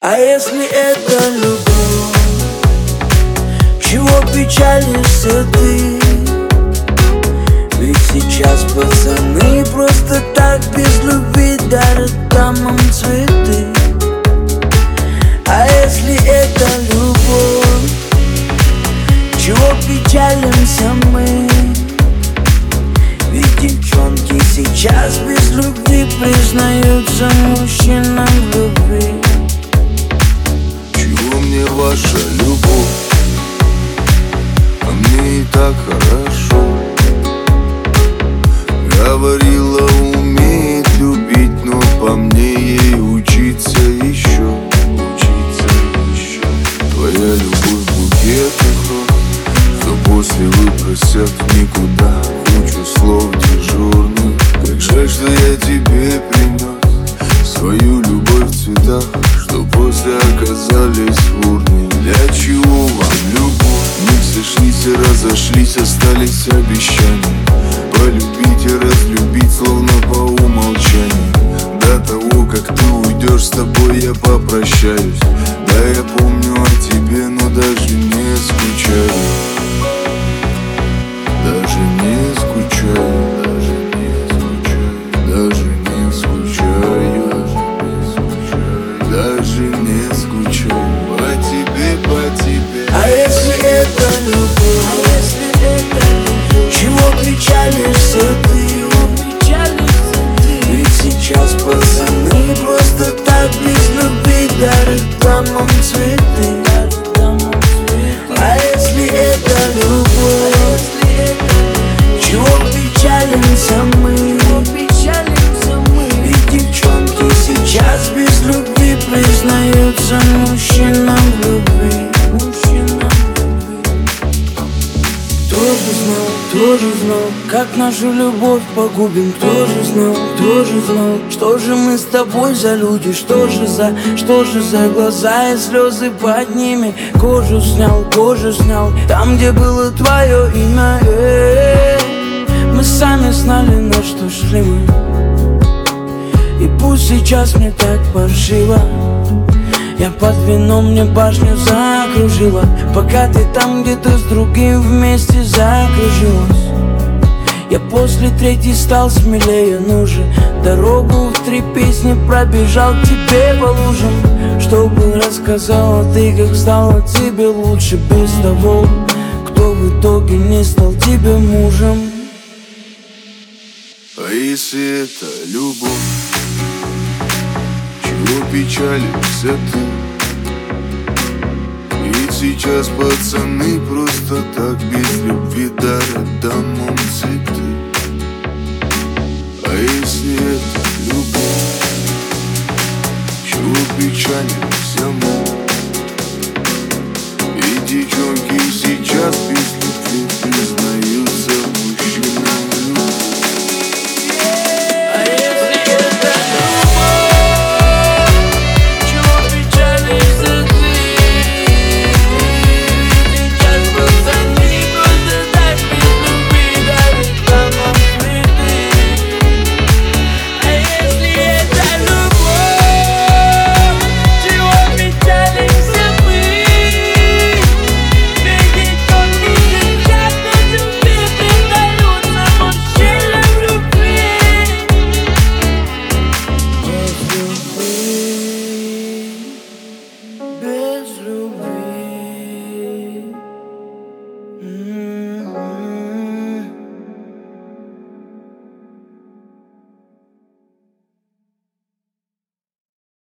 А если это любовь, чего печалишься ты? Ведь сейчас пацаны просто так без любви дарят дамам цветы. А если это любовь, чего печалимся мы? Ведь девчонки сейчас без любви признаются мужчинам в любви. Чего мне ваша любовь? А мне и так хорошо. Говорила, умеет любить, но по мне ей учиться еще. Твоя любовь букетных роз, что после выбросят в никуда. Кучу слов дежурных. Как жаль, что я тебе принес свою любовь в цветах, что после оказались в урне. Для чего вам любовь? Мы сошлись и разошлись, остались обещания полюбить и разлюбить, словно по умолчанию. До того, как ты уйдешь, с тобой я попрощаюсь. Да, я помню о тебе, но даже не скучаю. Даже не скучаю. Даже не скучаю. Даже не скучаю. По тебе, по тебе. А если это любовь, чего печалишься ты? Ведь сейчас пацаны просто так без любви дарят дамам цветы. А если это любовь, чего печалимся мы? Ведь девчонки сейчас без любви признаются мужчинам в любви. Тоже знал, как нашу любовь погубим. Тоже знал, что же мы с тобой за люди. Что же за глаза и слезы под ними. Кожу снял, там, где было твое имя. Мы сами знали, на что шли мы. И пусть сейчас мне так паршиво, я под вином, мне башню закружила, пока ты там где-то с другим вместе закружилась. Я после третьей стал смелее, ну же. Дорогу в 3 песни пробежал к тебе по лужам, чтобы рассказала ты, как стало тебе лучше без того, кто в итоге не стал тебе мужем. А если это любовь, чего печалишься ты? Ведь сейчас пацаны просто так без любви дарят дамам цветы. А если это любовь, чего печалимся мы? Ведь девчонки сейчас без любви признаются